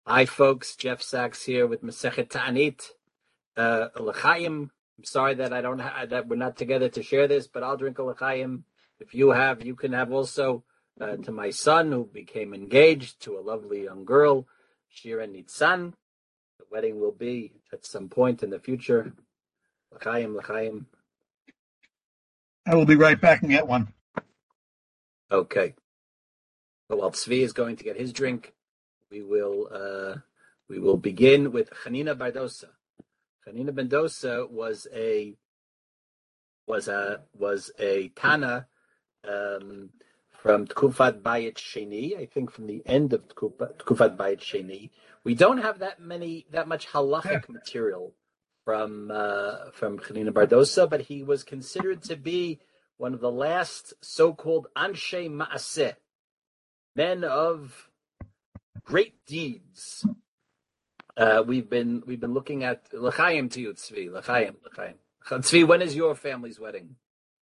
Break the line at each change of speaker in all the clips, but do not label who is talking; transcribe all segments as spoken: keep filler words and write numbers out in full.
Hi, folks. Jeff Sachs here with Masechet Ta'anit. Uh, L'chaim. I'm sorry that I don't ha- that we're not together to share this, but I'll drink a L'chaim. If you have, you can have also. Uh, to my son, who became engaged to a lovely young girl, Shira Nitzan. The wedding will be at some point in the future. L'chaim, L'chaim.
I will be right back and get one.
Okay. So while Tzvi is going to get his drink, we will uh, we will begin with Chanina Bardosa. Chanina Bardosa was a was a was a Tana um, from Tkufat Bayit Sheni, I think from the end of Tkufat, Tkufat Bayit Sheni. We don't have that many that much halachic yeah. material from uh, from Chanina Bardosa, but he was considered to be one of the last so-called Anshe Ma'aseh, men of great deeds. Uh, we've been we've been looking at L'chaim to you, Tzvi. L'chaim, L'chaim. Tzvi, when is your family's wedding?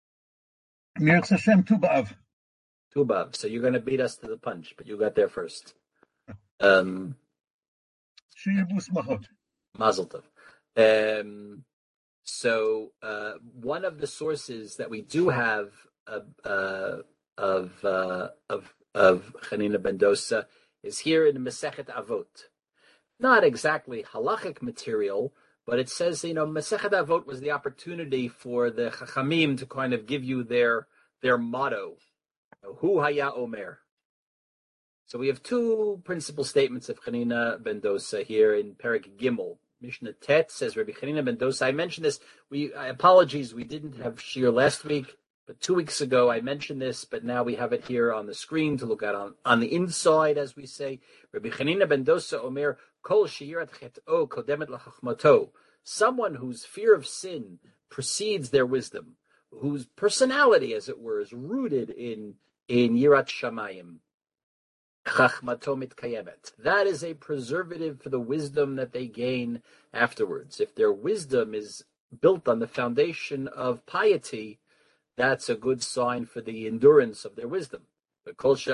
Mirz Hashem Tu B'Av.
Tu B'Av. So you're going to beat us to the punch, but you got there first. Um,
Sheyirbu Smachot.
Mazel Tov. Um, so uh, one of the sources that we do have uh, uh, of uh, of of Chanina Bardosa is here in the Masechet Avot. Not exactly halachic material, but it says, you know, Masechet Avot was the opportunity for the Chachamim to kind of give you their their motto, Hu Haya Omer. So we have two principal statements of Chanina Bardosa here in Perek Gimel. Mishnah Tet says, Rabbi Chanina Bardosa, I mentioned this, we I apologies, we didn't have Shir last week, but two weeks ago I mentioned this, but now we have it here on the screen to look at on, on the inside, as we say. Rabbi Chanina Bardosa Omer, Kol Sheyirat Chet'o Kodemet L'Chachmato. Someone whose fear of sin precedes their wisdom, whose personality, as it were, is rooted in, in Yirat Shamayim. Chachmato Mitkayemet. That is a preservative for the wisdom that they gain afterwards. If their wisdom is built on the foundation of piety, that's a good sign for the endurance of their wisdom. But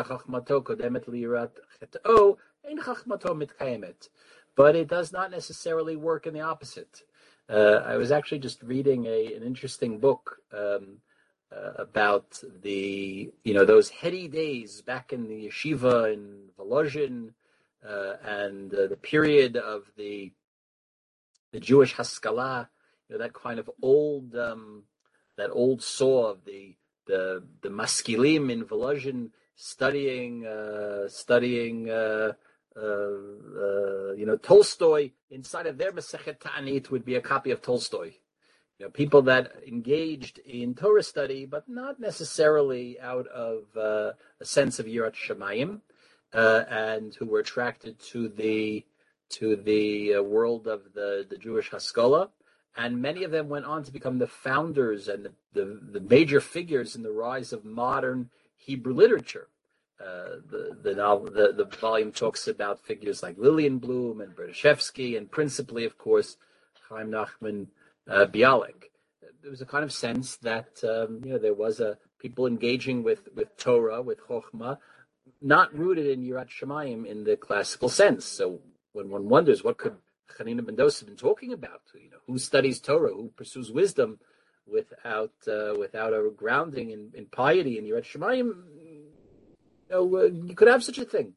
it does not necessarily work in the opposite. Uh, I was actually just reading a, an interesting book um, uh, about the, you know, those heady days back in the yeshiva in Volozhin uh, and uh, the period of the the Jewish Haskalah, you know, that kind of old um, that old saw of the the the maskilim in Volozhin studying uh, studying uh, uh, uh, you know Tolstoy. Inside of their Masechet Ta'anit would be a copy of Tolstoy. You know, people that engaged in Torah study, but not necessarily out of uh, a sense of Yirat Shamayim, uh, and who were attracted to the to the uh, world of the, the Jewish Haskalah. And many of them went on to become the founders and the, the, the major figures in the rise of modern Hebrew literature. Uh, the the, novel, the the volume talks about figures like Lillian Bloom and Berdyshevsky, and principally, of course, Chaim Nachman uh, Bialik. There was a kind of sense that um, you know there was a people engaging with, with Torah, with Chokhmah, not rooted in Yirat Shamayim in the classical sense. So when one wonders what could Chanina Bardosa have been talking about, you know, who studies Torah, who pursues wisdom without uh, without a grounding in, in piety and Yirat Shamayim, you know, uh, you could have such a thing.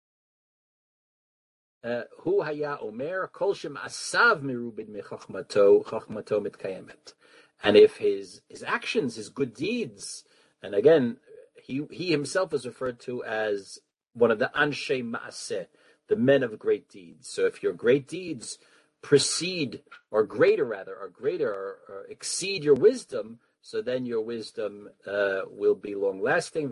Hu haya omer kol shem asav mirubid mechachmato chachmato mitkayemet. And if his his actions, his good deeds, and again, he he himself is referred to as one of the anshe ma'aseh, the men of great deeds. So if your great deeds precede, or greater rather, or greater, or, or exceed your wisdom, so then your wisdom uh, will be long-lasting.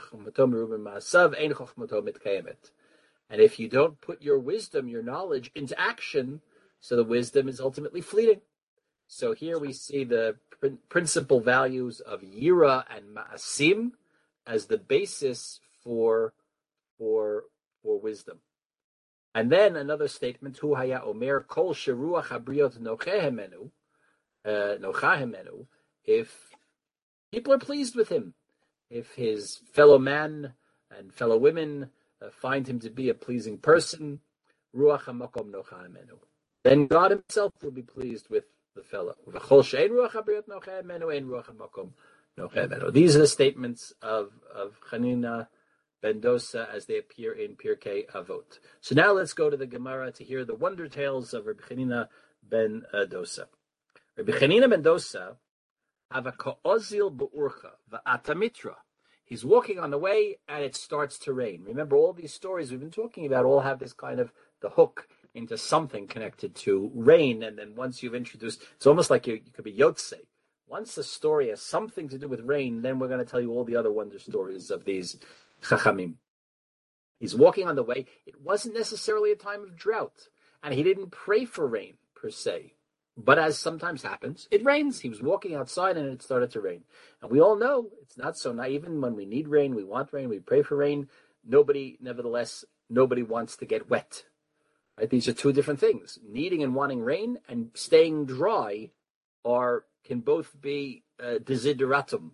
And if you don't put your wisdom, your knowledge, into action, so the wisdom is ultimately fleeting. So here we see the pr- principal values of Yira and Ma'asim as the basis for, for, for wisdom. And then another statement, Hu haya omer kol sheruach habriot nochehemenu, nochahemenu, if people are pleased with him, if his fellow man and fellow women uh, find him to be a pleasing person, ruach hamakom nocha imenu. Then God Himself will be pleased with the fellow. V'chol she'ein ruach habriot nocha imenu, ein ruach hamakom nocha imenu. These are the statements of of Chanina ben Dosa as they appear in Pirkei Avot. So now let's go to the Gemara to hear the wonder tales of Rabbi Chanina ben uh, Dosa. Rabbi Chanina ben Dosa have a ka'ozil be'urcha va'ata mitra. He's walking on the way and it starts to rain. Remember, all these stories we've been talking about all have this kind of the hook into something connected to rain. And then once you've introduced, it's almost like you, you could be Yotze. Once the story has something to do with rain, then we're going to tell you all the other wonder stories of these Chachamim. He's walking on the way. It wasn't necessarily a time of drought, and he didn't pray for rain per se. But as sometimes happens, it rains. He was walking outside and it started to rain. And we all know it's not so nice. Even when we need rain, we want rain, we pray for rain. Nobody, nevertheless, nobody wants to get wet. Right? These are two different things. Needing and wanting rain and staying dry are can both be uh, desideratum.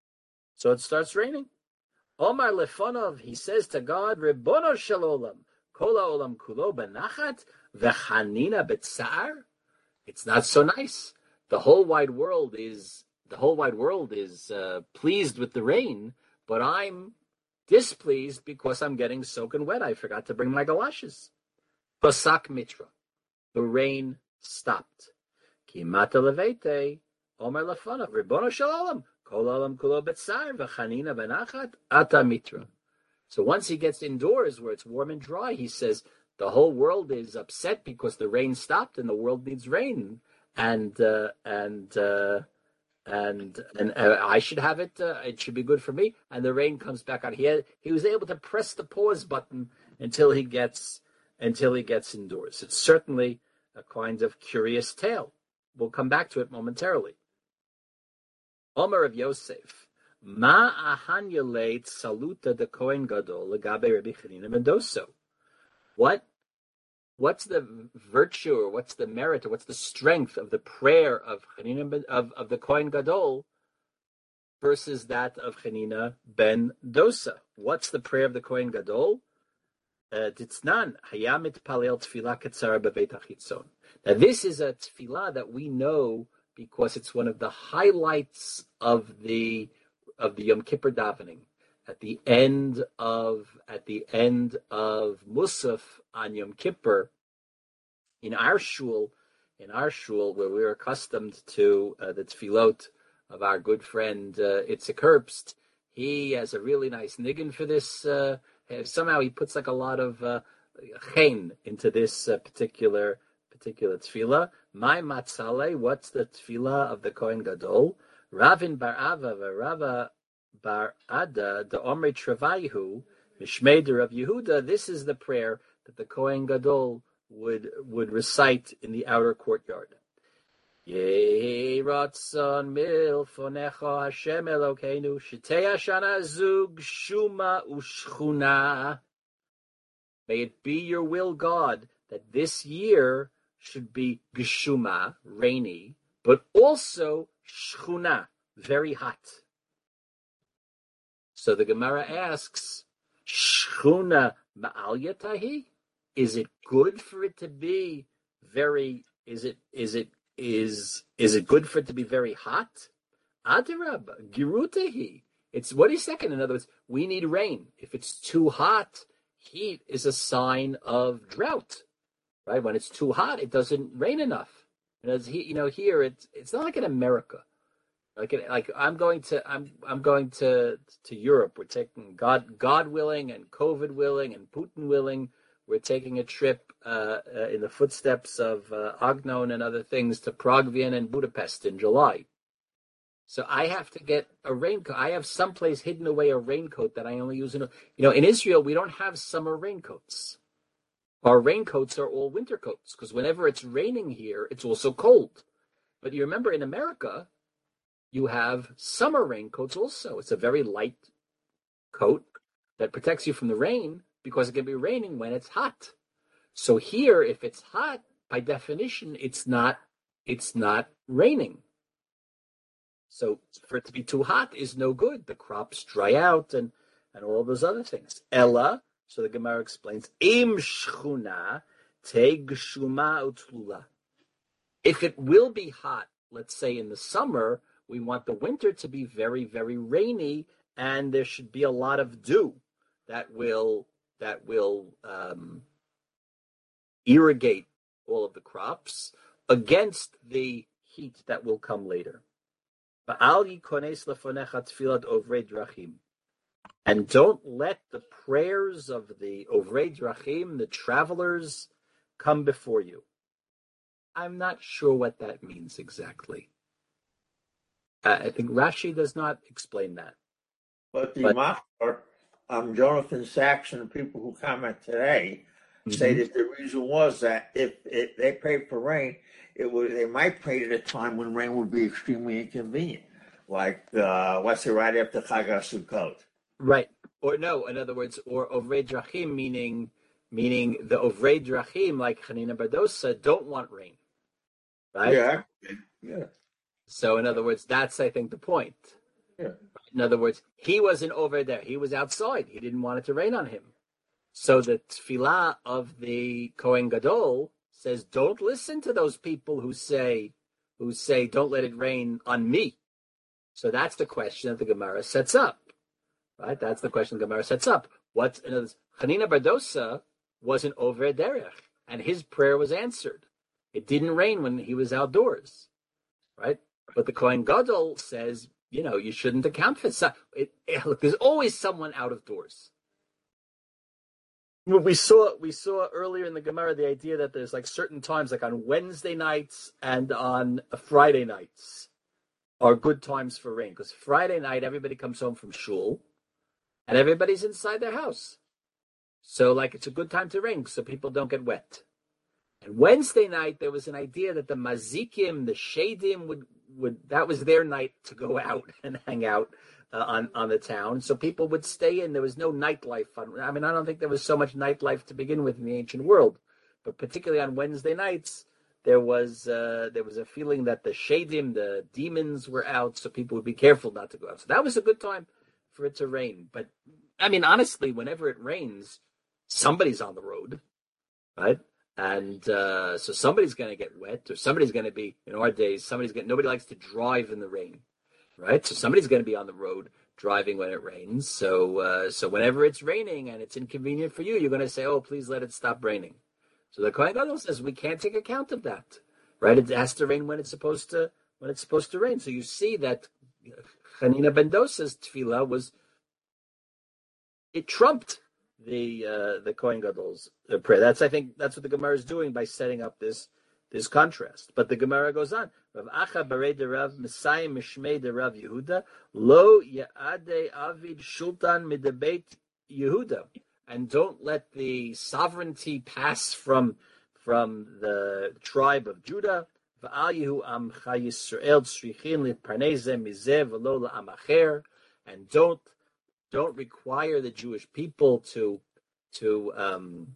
So it starts raining. Omar lefonov, he says to God, Ribono shel olam, kol ha'olam kulo benachat, v'chanina b'tzar. It's not so nice. The whole wide world is the whole wide world is uh, pleased with the rain, but I'm displeased because I'm getting soaking wet. I forgot to bring my galoshes. Pasak mitra, the rain stopped. Kimata levete, Omer lefanav, Ribono shel olam, kol olam kulo betzar, v'chanina benachat, ata mitra. So once he gets indoors where it's warm and dry, he says, the whole world is upset because the rain stopped and the world needs rain, and uh, and uh, and and uh, I should have it. Uh, it should be good for me. And the rain comes back on. He had, he was able to press the pause button until he gets until he gets indoors. It's certainly a kind of curious tale. We'll come back to it momentarily. Omer of Yosef, Ma ahanya leit saluta de Kohen Gadol legabe Rabbi Chanina ben Dosa. What, what's the virtue, or what's the merit, or what's the strength of the prayer of Chanina ben, of, of the Kohen Gadol versus that of Chanina ben Dosa? What's the prayer of the Kohen Gadol? Ditznan hayamit palel tefillah ketzara bebeit hachitzon. Now this is a tefillah that we know because it's one of the highlights of the of the Yom Kippur davening. At the end of at the end of Musaf on Yom Kippur, in our shul, in our shul where we're accustomed to uh, the tefillot of our good friend uh, Itzik Herbst, he has a really nice niggin for this. Uh, somehow he puts like a lot of uh, chen into this uh, particular particular tefillah. My matzale, what's the tefillah of the Kohen Gadol? Ravin bar Ava v'Rava Bar Ada, the Omri Travaihu, Mishmeder of Yehuda. This is the prayer that the Kohen Gadol would would recite in the outer courtyard. Yehi ratzon milfonecha Hashem Elokeinu shetei hashana zug shuma ushchuna. May it be your will, God, that this year should be geshuma, rainy, but also shchuna, very hot. So the Gemara asks, Shchuna ma'al yatahi? Is it good for it to be very? Is it? Is it? Is is it good for it to be very hot? Adirab girutahi. It's what he's saying. In other words, we need rain. If it's too hot, heat is a sign of drought, right? When it's too hot, it doesn't rain enough. And as he, you know, here it's it's not like in America. Like, like I'm going to, I'm, I'm going to, to Europe. We're taking God, God willing, and COVID willing, and Putin willing. We're taking a trip uh, uh, in the footsteps of uh, Agnon and other things to Prague, Vienna, and Budapest in July. So I have to get a raincoat. I have someplace hidden away a raincoat that I only use in, a, you know, in Israel we don't have summer raincoats. Our raincoats are all winter coats because whenever it's raining here, it's also cold. But you remember in America, you have summer raincoats also. It's a very light coat that protects you from the rain because it can be raining when it's hot. So here, if it's hot, by definition, it's not it's not raining. So for it to be too hot is no good. The crops dry out and, and all those other things. Ella, so the Gemara explains, Im shchuna, If it will be hot, let's say in the summer, we want the winter to be very, very rainy, and there should be a lot of dew that will that will um, irrigate all of the crops against the heat that will come later. And don't let the prayers of the Ovrei Drachim, the travelers, come before you. I'm not sure what that means exactly. Uh, I think Rashi does not explain that.
But the Machar, um, Jonathan Sachs and the people who comment today mm-hmm. say that the reason was that if, if they prayed for rain, it would they might pray at a time when rain would be extremely inconvenient, like uh, what's it right after Chag HaSukkot.
Right, or no, in other words, or Ovrei Drachim, meaning meaning the Ovrei Drachim, like Chanina Bardosa, don't want rain. Right?
Yeah, yeah.
So, in other words, that's, I think, the point.
Yeah.
In other words, he wasn't over there. He was outside. He didn't want it to rain on him. So the tefillah of the Kohen Gadol says, don't listen to those people who say, who say, don't let it rain on me. So that's the question that the Gemara sets up. Right? That's the question the Gemara sets up. What's, in other words, Chanina Bardosa wasn't over derech, and his prayer was answered. It didn't rain when he was outdoors, right? But the Kohen Gadol says, you know, you shouldn't account for it. it, it look, there's always someone out of doors. We saw we saw earlier in the Gemara the idea that there's like certain times, like on Wednesday nights and on Friday nights, are good times for rain. Because Friday night everybody comes home from shul, and everybody's inside their house, so like it's a good time to rain, so people don't get wet. And Wednesday night, there was an idea that the mazikim, the shadim, would, would that was their night to go out and hang out uh, on, on the town. So people would stay in. There was no nightlife. On, I mean, I don't think there was so much nightlife to begin with in the ancient world. But particularly on Wednesday nights, there was uh, there was a feeling that the shadim, the demons, were out, so people would be careful not to go out. So that was a good time for it to rain. But, I mean, honestly, whenever it rains, somebody's on the road, right? And uh, so somebody's going to get wet, or somebody's going to be, in our days, somebody's going nobody likes to drive in the rain, right? So somebody's going to be on the road driving when it rains. So uh, so whenever it's raining and it's inconvenient for you, you're going to say, oh, please let it stop raining. So the Kohen Gadol says we can't take account of that, right? It has to rain when it's supposed to when it's supposed to rain. So you see that Chanina Bardosa's tefillah was, it trumped the uh, the Kohen Gadol's uh, prayer. That's I think that's what the Gemara is doing by setting up this this contrast. But the Gemara goes on. Rav Acha barei de Rav Messiah mishmei de Rav Yehuda lo yaade avid shultan midabeit Yehuda, and don't let the sovereignty pass from from the tribe of Judah. Va'al Yehu am Chai Yisrael tzrichin litparnei mizeh v'lo la'am acher, and don't. Don't require the Jewish people to to um,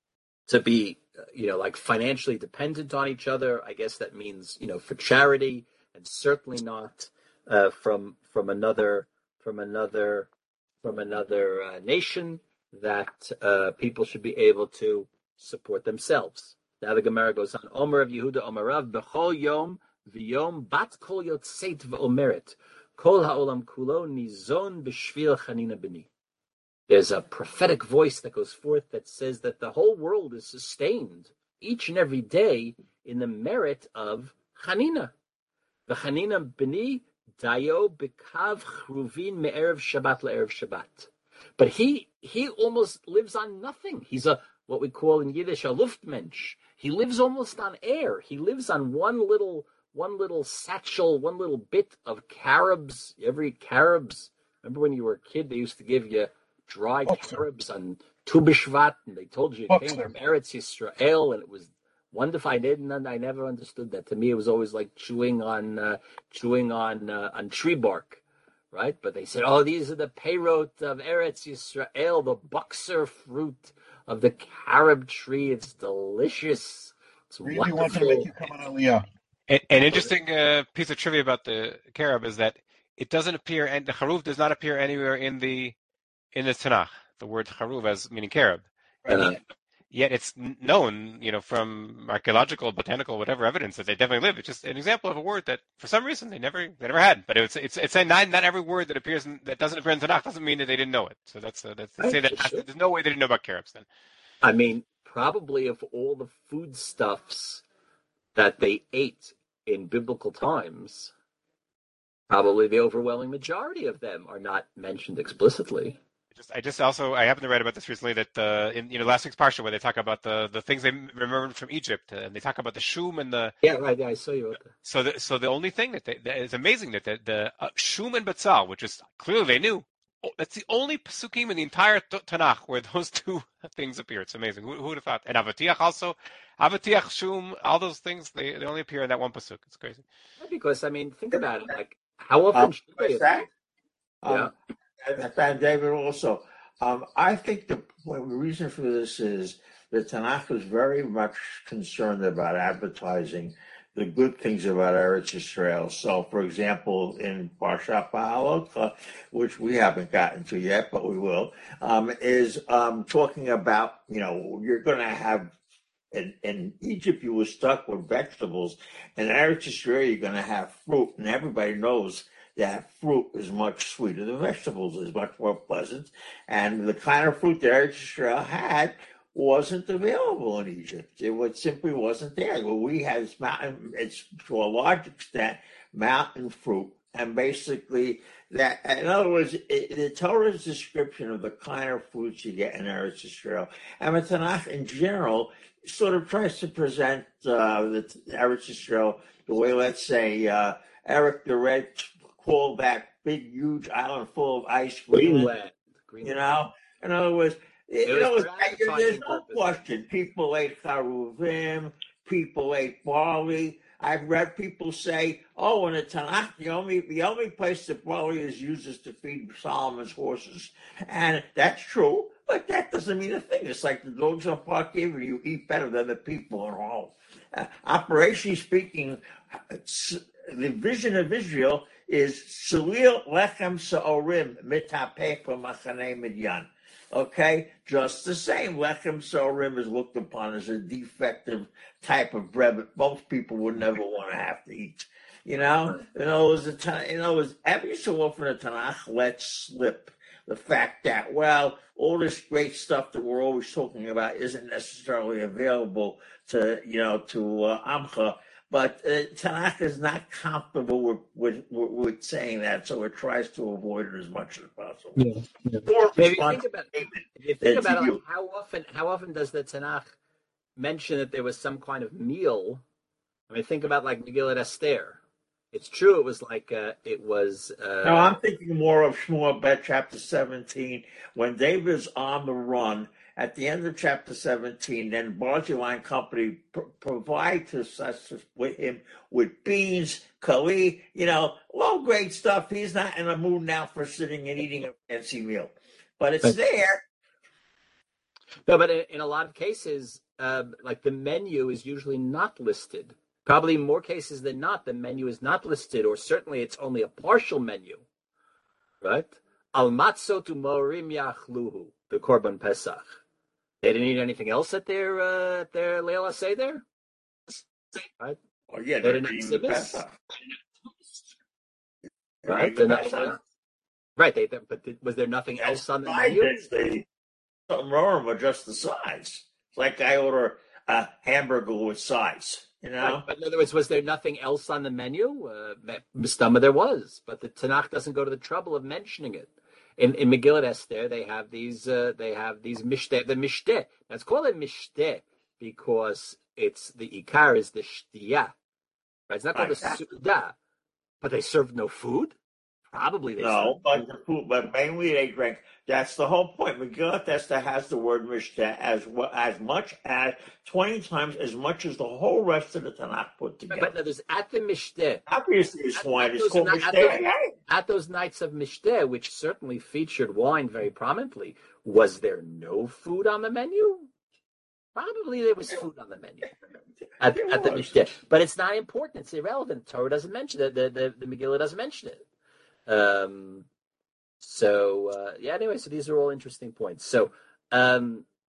to be, you know, like financially dependent on each other. I guess that means, you know, for charity, and certainly not uh, from from another from another from another uh, nation. That uh, people should be able to support themselves. Now the Gemara goes on. Omer of Yehuda Omer Rav b'chol yom v'yom bat kol yotzeit v'omeret. Kol ha'olam kulo nizon b'shvil Chanina b'ni. There's a prophetic voice that goes forth that says that the whole world is sustained each and every day in the merit of Chanina. The Chanina b'ni dayo b'kav chruvin me'erev Shabbat le'erev Shabbat. But he he almost lives on nothing. He's a what we call in Yiddish a Luftmensch. He lives almost on air. He lives on one little. One little satchel, one little bit of carobs. Every carobs. Remember when you were a kid, they used to give you dry carobs on Tu B'Shvat, and they told you it came from Eretz Yisrael, and it was wonderful. I didn't. I never understood that. To me, it was always like chewing on, uh, chewing on, uh, on tree bark, right? But they said, "Oh, these are the peyrot of Eretz Yisrael, the buxer fruit of the carob tree. It's delicious. It's
really
wonderful."
Want to make you come on Aliyah.
An, an interesting uh, piece of trivia about the carob is that it doesn't appear, and the charuv does not appear anywhere in the in the Tanakh. The word charuv as meaning carob, and,
Uh-huh.
the, yet it's known, you know, from archaeological, botanical, whatever evidence that they definitely live. It's just an example of a word that, for some reason, they never they never had. But it's it's it's saying not, not every word that appears in, that doesn't appear in Tanakh doesn't mean that they didn't know it. So that's uh, that's to
Right,
say that
sure.
there's no way they didn't know about carobs then.
I mean, probably of all the foodstuffs that they ate in biblical times, probably the overwhelming majority of them are not mentioned explicitly.
Just, I just also I happened to read about this recently that uh, in you know last week's parsha where they talk about the, the things they remembered from Egypt and they talk about the shum and the
Yeah, right. Yeah, I saw you wrote that.
so the so the only thing that, they, that is amazing that the, the uh, shum and batzal, which is clearly they knew, oh, that's the only pasukim in the entire t- Tanakh where those two things appear. It's amazing. Who, who would have thought? And avatiach also, avatiach shum, all those things they, they only appear in that one pasuk. It's crazy.
Because I mean, think about it. Like, how often
Um,
should they?
what's that?
Yeah.
Um, and, and David also. Um, I think the, well, the reason for this is the Tanakh is very much concerned about advertising the good things about Eretz Yisrael. So, for example, in Parshat Ba'alot, which we haven't gotten to yet, but we will, um, is um, talking about, you know, you're going to have, in, in Egypt, you were stuck with vegetables. In Eretz Yisrael, you're going to have fruit, and everybody knows that fruit is much sweeter than vegetables, is much more pleasant. And the kind of fruit that Eretz Yisrael had wasn't available in Egypt. It was, simply wasn't there. What we had is mountain, it's to a large extent mountain fruit. And basically, that, in other words, it, the Torah's description of the kind of fruits you get in Eretz Yisrael, and the Tanakh in general, sort of tries to present uh, the Eretz Yisrael the way, let's say, uh, Eric the Red called that big, huge island full of ice.
Greenland. Greenland.
You know, in other words,
It
you know,
was
there's no question. People ate charuvim, people ate barley. I've read people say, "Oh, in the Tanakh, the only the only place that barley is used is to feed Solomon's horses," and that's true. But that doesn't mean a thing. It's like the dogs on Park Avenue. You eat better than the people at home. Uh, operationally speaking, the vision of Israel is Salil Lechem Sa'orim Mitapeh Machane Midyan. Okay, just the same. Lechem Sa'orim is looked upon as a defective type of bread that most people would never want to have to eat. You know, you know, it was a you know, it was every so often a Tanakh lets slip the fact that, well, all this great stuff that we're always talking about isn't necessarily available to, you know, to uh, Amcha. But uh, Tanakh is not comfortable with, with, with, with saying that, so it tries to avoid it as much as possible.
Yeah, yeah. Maybe think about it. If you think about it, like how often how often does the Tanakh mention that there was some kind of meal? I mean, think about like Megillat Esther. It's true. It was like uh, it was. Uh,
no, I'm thinking more of Shmuel Bet chapter seventeen when David's on the run. At the end of chapter seventeen, then Barzillai Company pr- provide to us with him with beans, kali, you know, all great stuff. He's not in a mood now for sitting and eating a fancy meal, but it's but, there.
No, but in, in a lot of cases, uh, like the menu is usually not listed. Probably in more cases than not, the menu is not listed, or certainly it's only a partial menu, right? Al matzot u'morim yachluhu, the Korban Pesach. They didn't eat anything else at their uh, at their Leila Seder, right?
Oh yeah,
they didn't eat Pesach. Right, they're not, Pesach. Right. They, they, but was there nothing That's else on the menu?
They, something wrong with just the size. It's like I order a hamburger with sides. You know?
Right. But in other words, was there nothing else on the menu? Uh, Mistama there was, but the Tanakh doesn't go to the trouble of mentioning it. In, in Megillat Esther, they have these. Uh, they have these mishteh. The mishteh. Now it's called a mishteh because it's the ikar is the shtiyah. Right? It's not called right. the suda, but they served no food. Probably they
no, but the food, but mainly they drank. That's the whole point. Megillat Esther has the word mishteh as well, as much as twenty times as much as the whole rest of the Tanakh put together.
But no, there's at the mishteh.
Obviously, it's wine. It's called mishteh. At those,
at those nights of mishteh, which certainly featured wine very prominently, was there no food on the menu? Probably there was food on the menu at, at the mishteh, but it's not important. It's irrelevant. The Torah doesn't mention it. The the, the Megillah doesn't mention it. Um, so, uh, yeah, anyway, so these are all interesting points. So, um,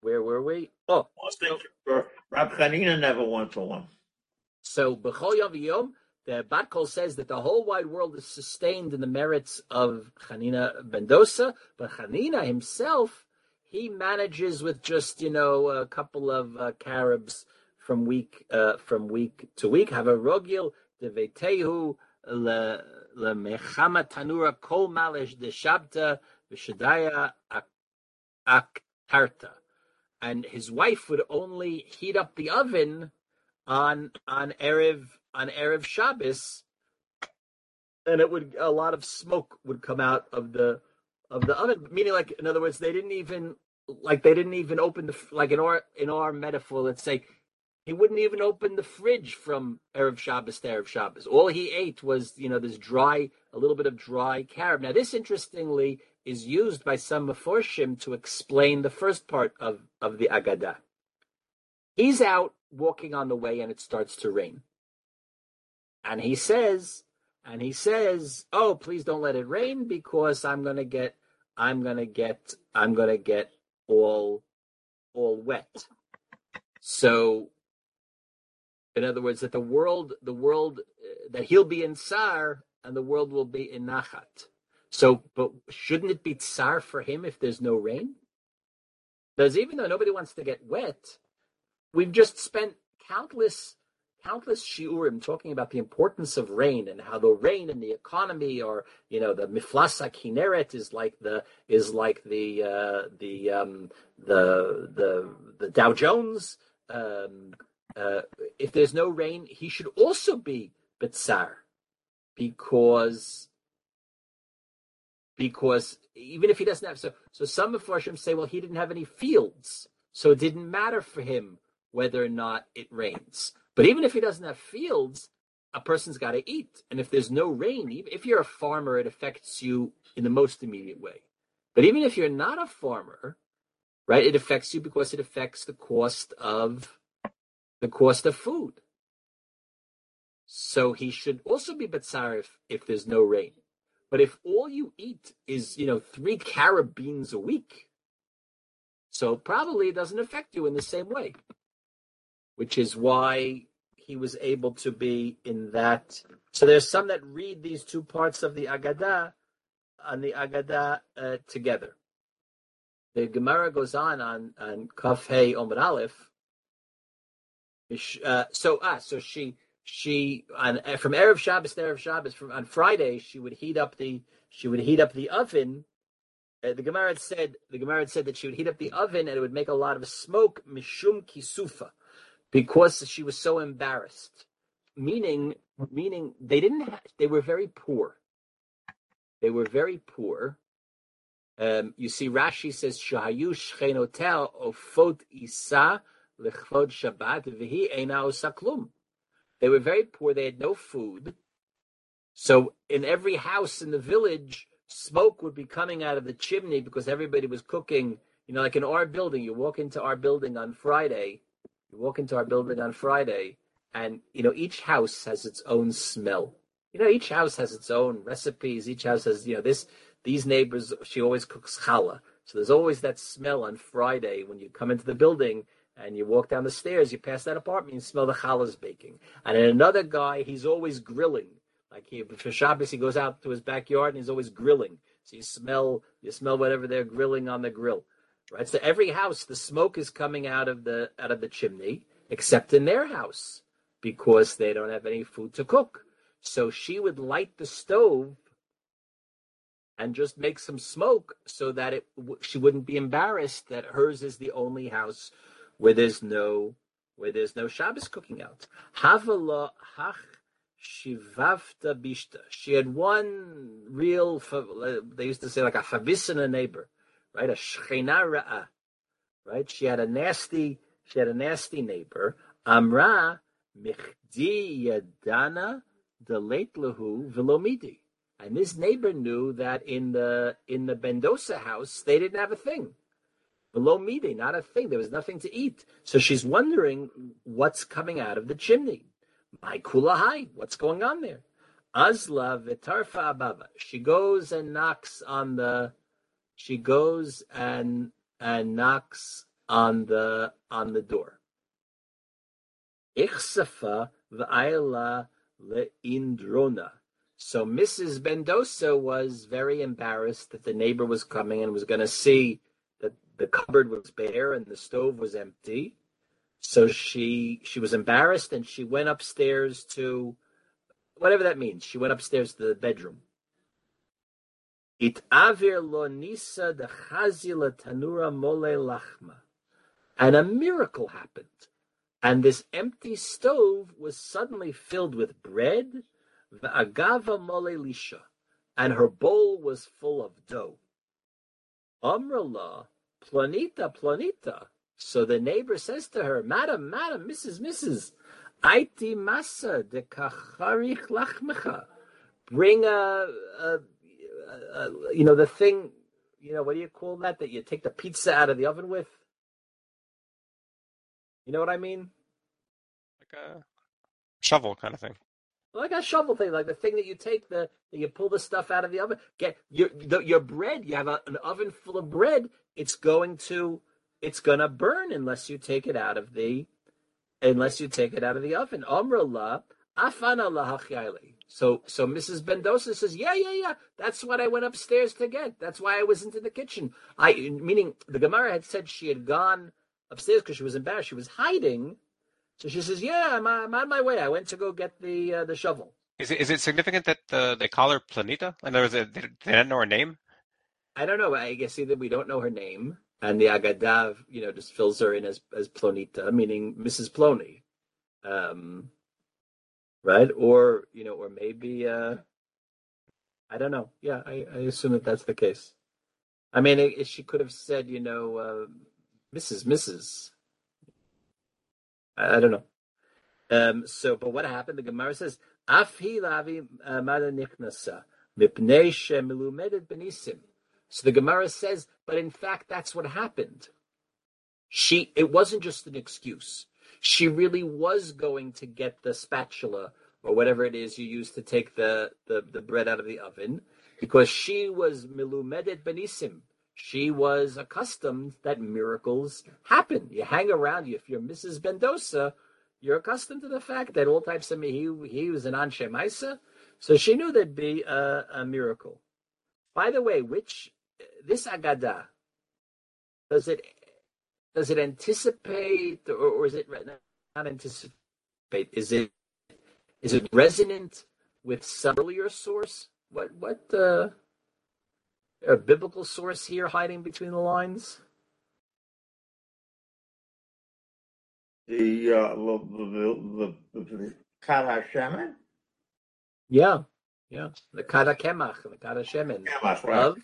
where were we? Oh,
so, Rab Chanina never went to one.
So B'chol Yom V'Yom, the Bat Kol says that the whole wide world is sustained in the merits of Chanina ben Dosa, but Chanina himself, he manages with just, you know, a couple of uh, carobs from week uh, from week to week. Have a rogil de vetehu le le mechama tanura kol malish de shabta v'shadaya aktarta, and his wife would only heat up the oven on on erev on erev Shabbos, and it would a lot of smoke would come out of the of the oven. Meaning, like, in other words, they didn't even like they didn't even open the like in our in our metaphor. Let's say he wouldn't even open the fridge from erev Shabbos to erev Shabbos. All he ate was, you know, this dry, a little bit of dry carob. Now, this interestingly is used by some Meforshim to explain the first part of of the Agadah. He's out walking on the way, and it starts to rain. And he says, and he says, "Oh, please don't let it rain, because I'm gonna get, I'm gonna get, I'm gonna get all, all wet." So, in other words, that the world, the world, uh, that he'll be in tsar, and the world will be in nachat. So, but shouldn't it be tsar for him if there's no rain? Because even though nobody wants to get wet, we've just spent countless, countless shiurim talking about the importance of rain and how the rain and the economy, or, you know, the miflasa kineret is like the is like the uh, the um, the the the Dow Jones. Um, uh, if there's no rain, he should also be bitsar, because because even if he doesn't have so so some Mefarshim say, well, he didn't have any fields, so it didn't matter for him whether or not it rains. But even if he doesn't have fields, a person's got to eat. And if there's no rain, even if you're a farmer, it affects you in the most immediate way. But even if you're not a farmer, right, it affects you because it affects the cost of the cost of food. So he should also be batzar if, if there's no rain. But if all you eat is, you know, three carob beans a week, so probably it doesn't affect you in the same way, which is why he was able to be in that. So there's some that read these two parts of the Agadah on the Agadah uh, together. The Gemara goes on on, on Kaf Hey Omer Aleph. Uh, so ah, so she she on from Erev Shabbos to Erev Shabbos, from on Friday she would heat up the she would heat up the oven. Uh, the Gemara had said the Gemara had said that she would heat up the oven and it would make a lot of smoke, mishum kisufa, because she was so embarrassed. Meaning, meaning they didn't. Have, they were very poor. They were very poor. Um, you see, Rashi says shahayu shchenotel ofot isa lechvod Shabbat v'hi eina osaklum. They were very poor. They had no food. So in every house in the village, smoke would be coming out of the chimney because everybody was cooking. You know, like in our building, you walk into our building on Friday. You walk into our building on Friday, and, you know, each house has its own smell. You know, each house has its own recipes. Each house has, you know, this, these neighbors, she always cooks challah. So there's always that smell on Friday when you come into the building and you walk down the stairs, you pass that apartment, you smell the challah's baking. And then another guy, he's always grilling. Like he, for Shabbos, he goes out to his backyard and he's always grilling. So you smell, you smell whatever they're grilling on the grill. Right, so every house, the smoke is coming out of the out of the chimney, except in their house, because they don't have any food to cook. So she would light the stove and just make some smoke, so that it she wouldn't be embarrassed that hers is the only house where there's no where there's no Shabbos cooking out. Havala hach shivavta bishta. She had one real. They used to say like a favissina neighbor. Right, a shchena ra'ah, right? She had a nasty, she had a nasty neighbor. Amra michdi yadana deleit lahu velomidi, and this neighbor knew that in the in the Bendosa house they didn't have a thing, velomidi, not a thing. There was nothing to eat. So she's wondering what's coming out of the chimney. My kulahai, what's going on there? Azla v'tarfa abava. She goes and knocks on the. She goes and and knocks on the on the door. Ichsafa v'ayla leindrona. So Missus Mendoza was very embarrassed that the neighbor was coming and was going to see that the cupboard was bare and the stove was empty. So she she was embarrassed and she went upstairs to whatever that means. She went upstairs to the bedroom. It avir lo nisa de chazila tanura mole lachma, and a miracle happened. And this empty stove was suddenly filled with bread, v'agava mole lisha, and her bowl was full of dough. Amrullah, planita, planita. So the neighbor says to her, Madam, Madam, Missus Missus Aiti masa de kacharich lachmecha. Bring a, a, a, a, you know, the thing, you know, what do you call that, that you take the pizza out of the oven with? You know what I mean?
Like a shovel kind of thing.
Like a shovel thing, like the thing that you take, the that you pull the stuff out of the oven. Get your the, your bread. You have a, an oven full of bread. It's going to it's gonna burn unless you take it out of the unless you take it out of the oven. Amrullah afana lahachyaili. So so Missus Mendoza says, yeah yeah yeah. That's what I went upstairs to get. That's why I wasn't in the kitchen. I meaning the Gemara had said she had gone upstairs because she was embarrassed. She was hiding. So she says, "Yeah, I'm, I'm on my way. I went to go get the uh, the shovel."
Is it is it significant that uh, they call her Planita? In other words, they, they don't know her name?
I don't know. I guess either we don't know her name, and the Agadav, you know, just fills her in as as Plonita, meaning Missus Plony, um, right? Or you know, or maybe uh, I don't know. Yeah, I, I assume that that's the case. I mean, it, it, she could have said, you know, uh, Missus Missus I, I don't know. Um, so, but what happened? The Gemara says, "Afhi lavi mada nichnasa mipnei shemilumedet benisim." So the Gemara says, but in fact, that's what happened. She, it wasn't just an excuse. She really was going to get the spatula or whatever it is you use to take the, the, the bread out of the oven, because she was milumedet benisim. She was accustomed that miracles happen. You hang around, if you're Missus Mendoza, you're accustomed to the fact that all types of, he, he was an Anshe Maisa, so she knew there'd be a, a miracle. By the way, which, this Agada, does it does it anticipate, or, or is it not anticipate? Is it is it resonant with some earlier source? What what uh, a biblical source here hiding between the lines?
The uh, the the, the, the Kal HaShemen?
Yeah, yeah. The Kada Kemach, the Kada Shemen.
Kemach, right.
Of,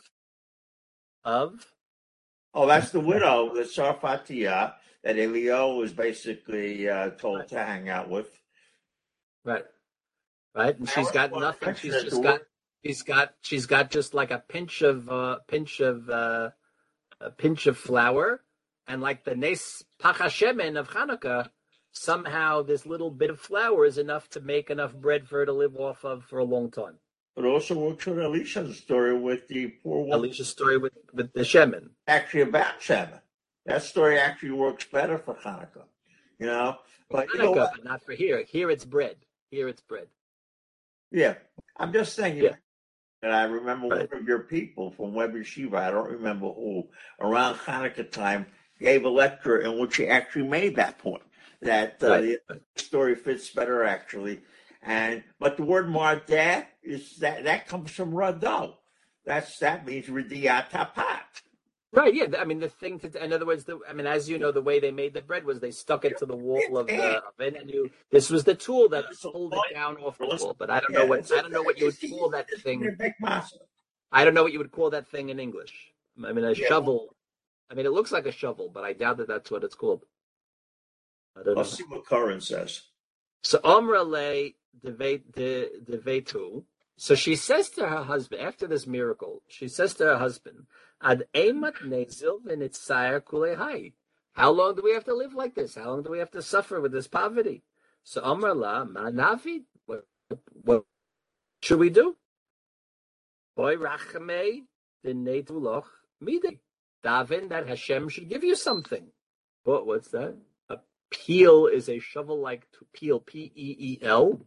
of?
Oh, that's the widow, the Sarfatia, that Elio was basically uh, told
Right.
to hang out with.
Right. Right. And she's got
Well,
nothing.
actually,
She's
the
just got she's got she's got just like a pinch of uh pinch of uh a pinch of flour, and like the Nes Pachashemen of Hanukkah, somehow this little bit of flour is enough to make enough bread for her to live off of for a long time.
But also works with Elisha's story with the poor woman.
Alicia's story with, with the Shemen.
Actually, about Shemen. That story actually works better for Hanukkah. You know? But you know
Hanukkah,
what?
but not for here. Here it's bread. Here it's bread.
Yeah. I'm just saying,
Yeah.
and I remember
Right.
one of your people from Weber Shiva, I don't remember who, around Hanukkah time, gave a lecture in which he actually made that point, that uh,
Right.
the story fits better actually. And but the word mardah is that that comes from rado. That's that means ridiyat tapat.
Right, yeah. I mean, the thing to, in other words, the, I mean, as you know, the way they made the bread was they stuck it to the wall of the oven, and you. This was the tool that pulled it down off the wall. But I don't know what I don't know what you would call that thing. I don't know what you would call that thing in English. I mean, a
Yeah.
shovel. I mean, it looks like a shovel, but I doubt that that's what it's called. I don't know.
I'll see what Corin says.
So Omra le devetu. So she says to her husband after this miracle. She says to her husband, "Ad emat nezil v'nitzayir kulehai." How long do we have to live like this? How long do we have to suffer with this poverty? So Omra la manavi. What, what should we do? Boy rachamei denetuloch midei. Daven that Hashem should give you something. What? What's that? A peel is a shovel-like to peel. P E E L.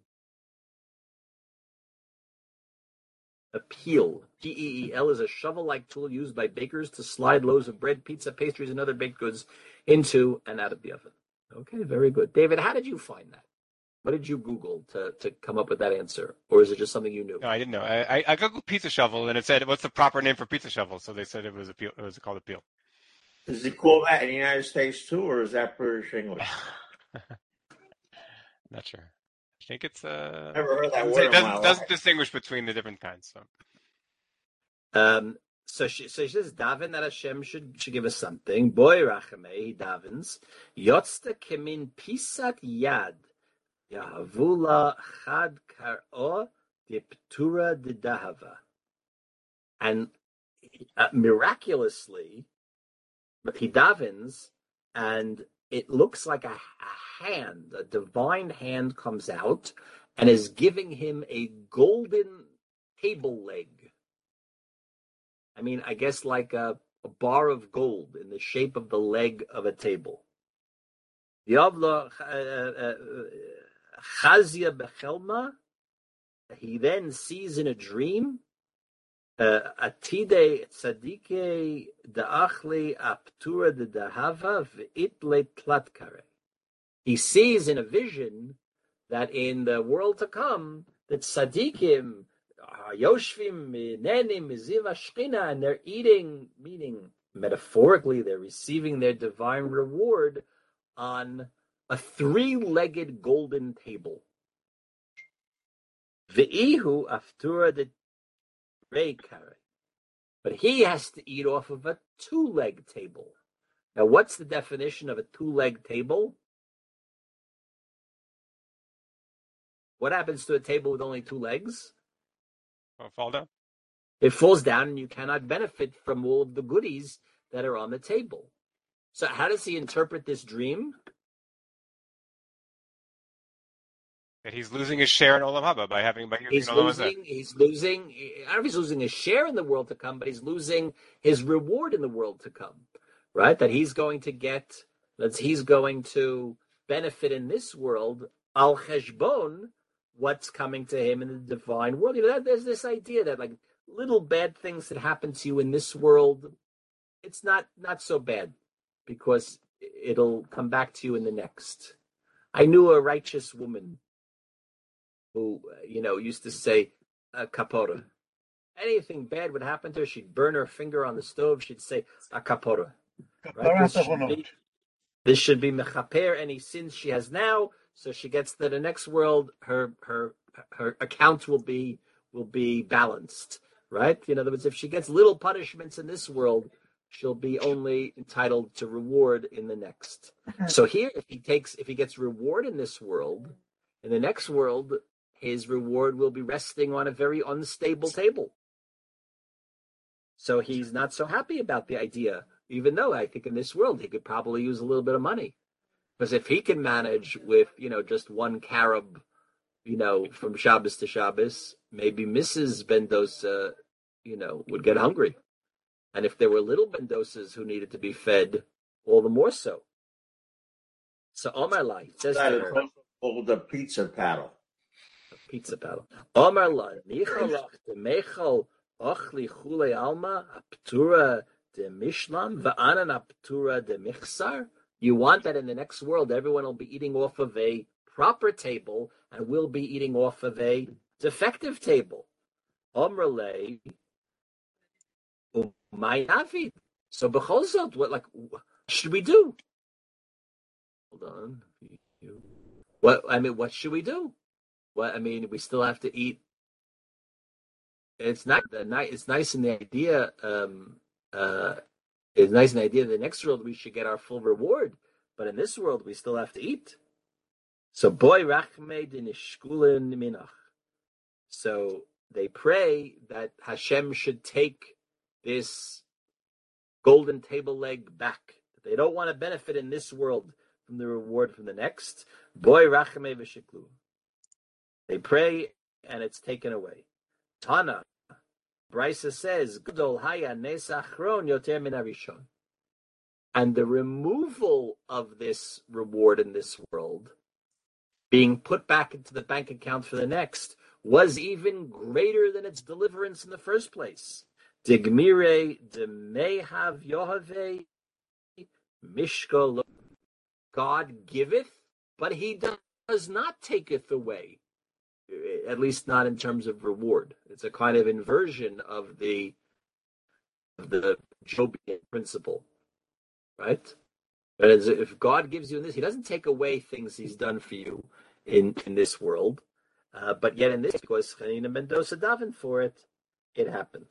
A peel. P E E L is a shovel-like tool used by bakers to slide loaves of bread, pizza, pastries, and other baked goods into and out of the oven. Okay, very good. David, how did you find that? What did you Google to, to come up with that answer? Or is it just something you knew?
No, I didn't know. I, I, I googled pizza shovel and it said, "What's the proper name for pizza shovel?" So they said it was a peel. It was called a peel.
Is it called that in the United States too, or is that British English?
Not sure. I think it's uh.
Never heard that
It
word in
doesn't,
my
doesn't
life.
distinguish between the different kinds. So.
Um, so she, so she says, daven that Hashem should, should give us something. Boy rachamei, he davens. Yotzta kemin pisat yad. Yahavula chad kar'o diptura didahava. And uh, miraculously, he davens, and it looks like a, a hand, a divine hand comes out and is giving him a golden table leg. I mean, I guess like a, a bar of gold in the shape of the leg of a table. Yavla Chazia Bechelma, he then sees in a dream, Atide Tzadike Da'achli Aptura de Dahava V'itle Tlatkare. He sees in a vision that in the world to come, that Tzadikim, Yoshvim, Nenim, Miziv Ashkina, and they're eating, meaning metaphorically, they're receiving their divine reward on a three-legged golden table. Ve'ihu aftura de reikare. But he has to eat off of a two-leg table. Now, what's the definition of a two-leg table? What happens to a table with only two legs?
Will it fall down?
It falls down and you cannot benefit from all of the goodies that are on the table. So how does he interpret this dream?
That he's losing his share in Olam Haba by having by using
He's
Olam Hazeh.
losing, he's losing, I don't know if he's losing his share in the world to come, but he's losing his reward in the world to come, right? That he's going to get, that he's going to benefit in this world, al cheshbon, what's coming to him in the divine world. You know, that, there's this idea that like little bad things that happen to you in this world, it's not, not so bad because it'll come back to you in the next. I knew a righteous woman who, you know, used to say, a kapora. Anything bad would happen to her, she'd burn her finger on the stove, she'd say, a kapora. Right? This should be, this should be mechaper any sins she has now, so she gets to the next world, her her her account will be will be balanced. Right? In other words, if she gets little punishments in this world, she'll be only entitled to reward in the next. So here, if he takes, if he gets reward in this world, in the next world, his reward will be resting on a very unstable table. So he's not so happy about the idea, even though I think in this world he could probably use a little bit of money. Because if he can manage with, you know, just one carob, you know, from Shabbos to Shabbos, maybe Missus Bendosa, you know, would get hungry. And if there were little Bendosas who needed to be fed, all the more so. So Omar Lai says
That
to
is
her,
also called the pizza paddle.
pizza paddle. Omar Lai, Michalach de Mechal Ochli Chule Alma, Aptura de Mishlam, Va'anan Aptura de Michsar. You want that in the next world, everyone will be eating off of a proper table and we'll be eating off of a defective table. Omar Lai, my Navid. So B'chol what like what should we do? Hold on. What I mean, what should we do? What I mean, we still have to eat. It's not it's nice in the idea. Um, uh, it's nice in the idea. The next world we should get our full reward, but in this world we still have to eat. So boy rachme dinishkulin minach. So they pray that Hashem should take this golden table leg back. They don't want to benefit in this world from the reward from the next. Boy rachme v'shiklu. They pray and it's taken away. Tana, Brisa says, Gudol haya nes achron yoter min harishon. And the removal of this reward in this world, being put back into the bank account for the next, was even greater than its deliverance in the first place. Digmire de mehav yohave mishko. God giveth, but he does not taketh away, at least not in terms of reward. It's a kind of inversion of the of the Jobian principle, right? But as if God gives you this, he doesn't take away things he's done for you in, in this world, uh, but yet in this, because Chanina Mendoza davened for it, it happened.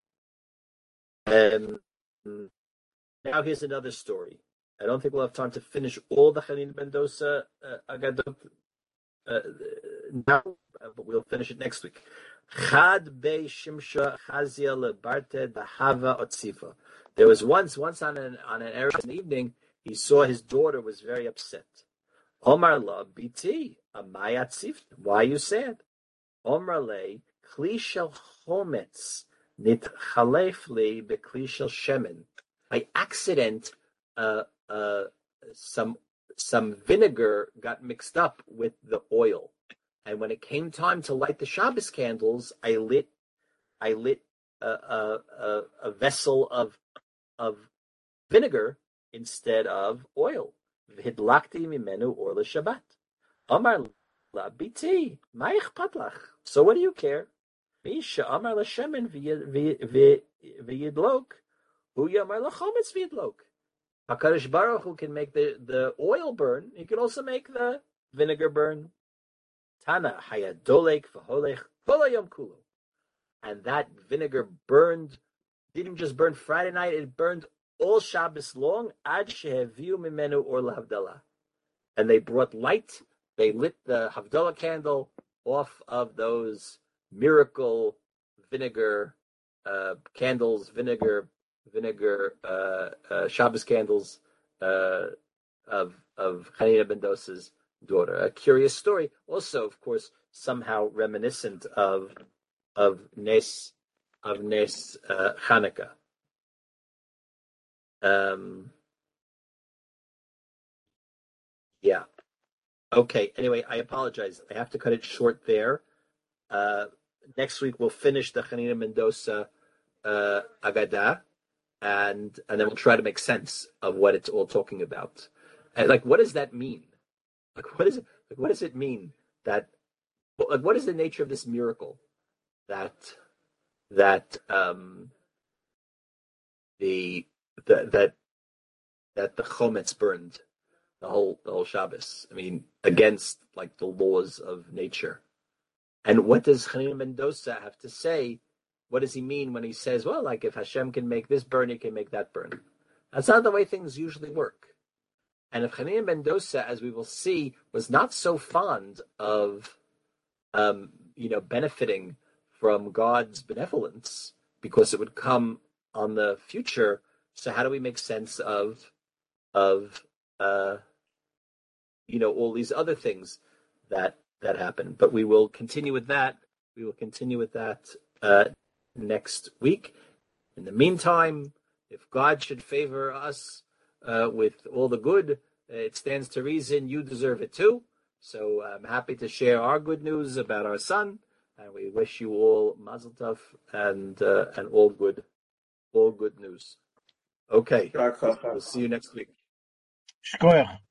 And now here's another story. I don't think we'll have time to finish all the Chanina Mendoza uh, Agadot uh, now, but we'll finish it next week. Chad Bei Shimsha Chazia Lebarte Bahava Otzifa. There was once, once on an on an Erev in the evening, he saw his daughter was very upset. Omar la biti amayat sifta. Why are you sad? Omar le kli shel chometz nit chalef li bekli shel shemen. By accident, uh, uh, some some vinegar got mixed up with the oil, and when it came time to light the Shabbos candles, I lit I lit a a, a, a vessel of of vinegar instead of oil. V'hidlakti mimenu or l'Shabbat. Amar la biti ma'ich patlach. So what do you care? Misha amar l'shemen v'yidlok hu yamar l'chometz v'yidlok. HaKadosh Baruch Hu can make the, the oil burn. He can also make the vinegar burn. Tana hayadolek v'holech kol hayom kulo. And that vinegar burned, didn't just burn Friday night, it burned all Shabbos long, ad sheheviu mimenu or lahavdalah. And they brought light, they lit the Havdalah candle off of those miracle vinegar uh, candles, vinegar, vinegar uh, uh, Shabbos candles uh, of of Chanina Mendoza's daughter. A curious story, also, of course, somehow reminiscent of of Nes of Nes uh, Hanukkah. Um, yeah. Okay. Anyway, I apologize. I have to cut it short there. Uh, next week we'll finish the Chanina Mendoza uh, Agadah, and and then we'll try to make sense of what it's all talking about. And, like, what does that mean? Like, what is it? Like, what does it mean that? Like, what is the nature of this miracle that that um, the, the that that the chometz burned the whole the whole Shabbos? I mean, against like the laws of nature. And what does Chanina Mendoza have to say? What does he mean when he says, well, like if Hashem can make this burn, he can make that burn? That's not the way things usually work. And if Chanina Mendoza, as we will see, was not so fond of, um, you know, benefiting from God's benevolence because it would come on the future, so how do we make sense of, of, uh, you know, all these other things that that happen? But we will continue with that. We will continue with that uh, next week. In the meantime, if God should favor us uh, with all the good, it stands to reason you deserve it too. So I'm happy to share our good news about our son, and we wish you all mazel tov and uh, and all good, all good news. Okay, we'll see you next week.
Shkoyach.